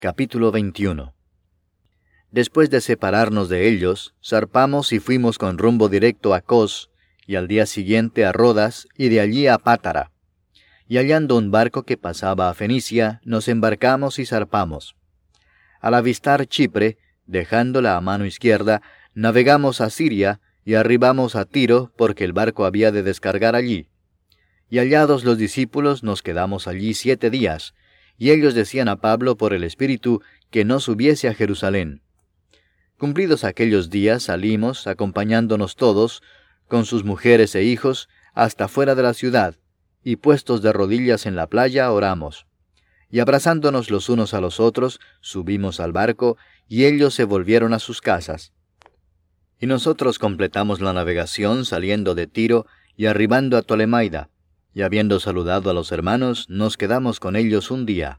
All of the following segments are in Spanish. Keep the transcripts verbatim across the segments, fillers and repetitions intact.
Capítulo veintiuno. Después de separarnos de ellos, zarpamos y fuimos con rumbo directo a Cos, y al día siguiente a Rodas, y de allí a Pátara. Y hallando un barco que pasaba a Fenicia, nos embarcamos y zarpamos. Al avistar Chipre, dejándola a mano izquierda, navegamos a Siria, y arribamos a Tiro, porque el barco había de descargar allí. Y hallados los discípulos, nos quedamos allí siete días, y ellos decían a Pablo por el Espíritu que no subiese a Jerusalén. Cumplidos aquellos días salimos, acompañándonos todos, con sus mujeres e hijos, hasta fuera de la ciudad, y puestos de rodillas en la playa oramos. Y abrazándonos los unos a los otros, subimos al barco, y ellos se volvieron a sus casas. Y nosotros completamos la navegación saliendo de Tiro y arribando a Tolemaida, y habiendo saludado a los hermanos, nos quedamos con ellos un día.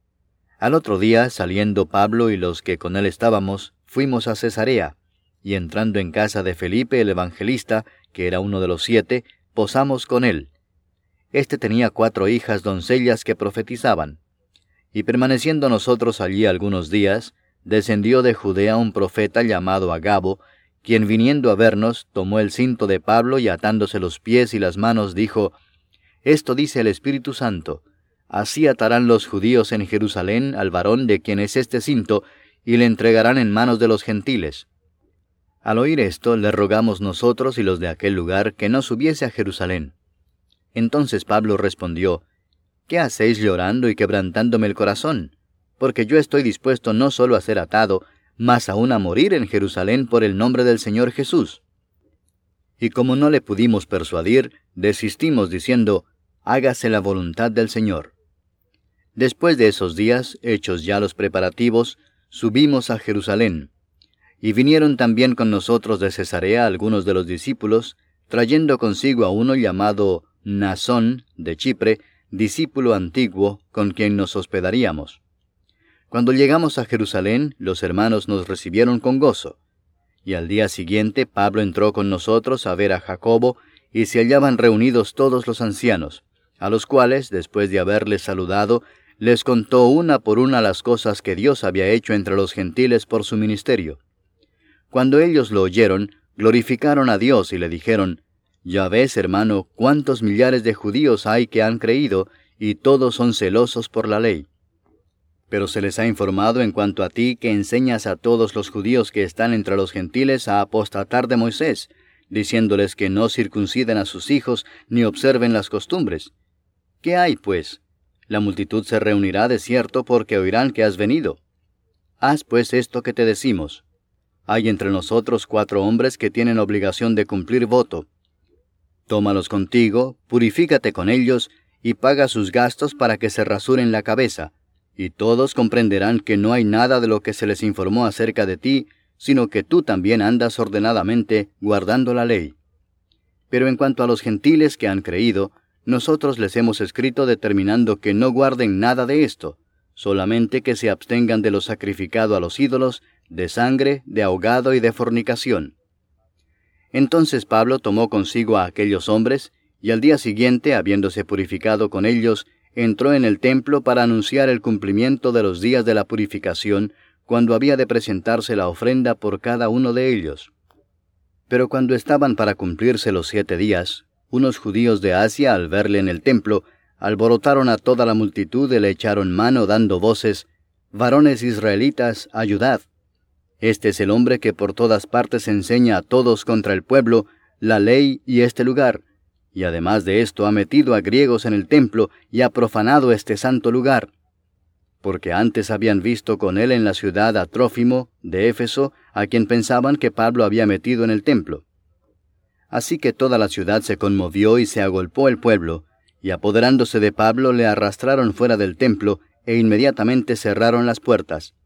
Al otro día, saliendo Pablo y los que con él estábamos, fuimos a Cesarea, y entrando en casa de Felipe el evangelista, que era uno de los siete, posamos con él. Este tenía cuatro hijas doncellas que profetizaban. Y permaneciendo nosotros allí algunos días, descendió de Judea un profeta llamado Agabo, quien viniendo a vernos, tomó el cinto de Pablo y atándose los pies y las manos, dijo: Esto dice el Espíritu Santo: Así atarán los judíos en Jerusalén al varón de quien es este cinto, y le entregarán en manos de los gentiles. Al oír esto, le rogamos nosotros y los de aquel lugar que no subiese a Jerusalén. Entonces Pablo respondió: ¿Qué hacéis llorando y quebrantándome el corazón? Porque yo estoy dispuesto no solo a ser atado, mas aún a morir en Jerusalén por el nombre del Señor Jesús. Y como no le pudimos persuadir, desistimos diciendo: Hágase la voluntad del Señor. Después de esos días, hechos ya los preparativos, subimos a Jerusalén. Y vinieron también con nosotros de Cesarea algunos de los discípulos, trayendo consigo a uno llamado Mnasón de Chipre, discípulo antiguo, con quien nos hospedaríamos. Cuando llegamos a Jerusalén, los hermanos nos recibieron con gozo. Y al día siguiente Pablo entró con nosotros a ver a Jacobo, y se hallaban reunidos todos los ancianos, a los cuales, después de haberles saludado, les contó una por una las cosas que Dios había hecho entre los gentiles por su ministerio. Cuando ellos lo oyeron, glorificaron a Dios y le dijeron: Ya ves, hermano, cuántos millares de judíos hay que han creído, y todos son celosos por la ley. Pero se les ha informado en cuanto a ti que enseñas a todos los judíos que están entre los gentiles a apostatar de Moisés, diciéndoles que no circunciden a sus hijos ni observen las costumbres. ¿Qué hay, pues? La multitud se reunirá de cierto porque oirán que has venido. Haz pues esto que te decimos. Hay entre nosotros cuatro hombres que tienen obligación de cumplir voto. Tómalos contigo, purifícate con ellos, y paga sus gastos para que se rasuren la cabeza, y todos comprenderán que no hay nada de lo que se les informó acerca de ti, sino que tú también andas ordenadamente guardando la ley. Pero en cuanto a los gentiles que han creído, nosotros les hemos escrito determinando que no guarden nada de esto, solamente que se abstengan de lo sacrificado a los ídolos, de sangre, de ahogado y de fornicación. Entonces Pablo tomó consigo a aquellos hombres, y al día siguiente, habiéndose purificado con ellos, entró en el templo para anunciar el cumplimiento de los días de la purificación, cuando había de presentarse la ofrenda por cada uno de ellos. Pero cuando estaban para cumplirse los siete días, unos judíos de Asia, al verle en el templo, alborotaron a toda la multitud y le echaron mano dando voces: Varones israelitas, ayudad. Este es el hombre que por todas partes enseña a todos contra el pueblo, la ley y este lugar, y además de esto ha metido a griegos en el templo y ha profanado este santo lugar. Porque antes habían visto con él en la ciudad a Trófimo, de Éfeso, a quien pensaban que Pablo había metido en el templo. Así que toda la ciudad se conmovió y se agolpó el pueblo, y apoderándose de Pablo le arrastraron fuera del templo, e inmediatamente cerraron las puertas.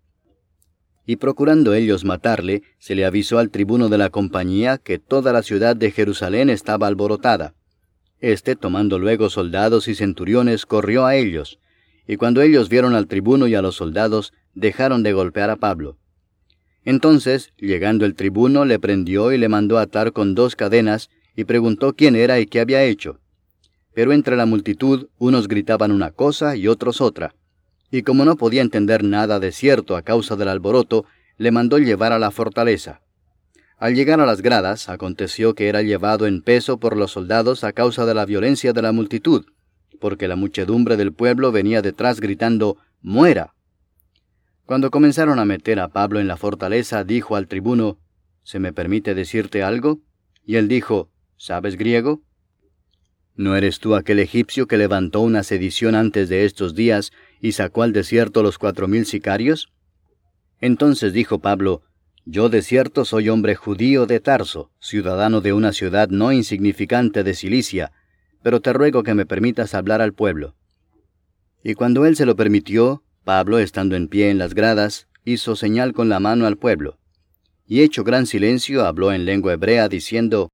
Y procurando ellos matarle, se le avisó al tribuno de la compañía que toda la ciudad de Jerusalén estaba alborotada. Este, tomando luego soldados y centuriones, corrió a ellos, y cuando ellos vieron al tribuno y a los soldados, dejaron de golpear a Pablo. Entonces, llegando el tribuno, le prendió y le mandó atar con dos cadenas, y preguntó quién era y qué había hecho. Pero entre la multitud, unos gritaban una cosa y otros otra. y como no podía entender nada de cierto a causa del alboroto, le mandó llevar a la fortaleza. Al llegar a las gradas, aconteció que era llevado en peso por los soldados a causa de la violencia de la multitud, porque la muchedumbre del pueblo venía detrás gritando, «¡Muera!». Cuando comenzaron a meter a Pablo en la fortaleza, dijo al tribuno, «¿Se me permite decirte algo?». Y él dijo, «¿Sabes griego? ¿No eres tú aquel egipcio que levantó una sedición antes de estos días y sacó al desierto los cuatro mil sicarios?». Entonces dijo Pablo, «Yo de cierto soy hombre judío de Tarso, ciudadano de una ciudad no insignificante de Cilicia, pero te ruego que me permitas hablar al pueblo». Y cuando él se lo permitió, Pablo, estando en pie en las gradas, hizo señal con la mano al pueblo. Y hecho gran silencio, habló en lengua hebrea, diciendo,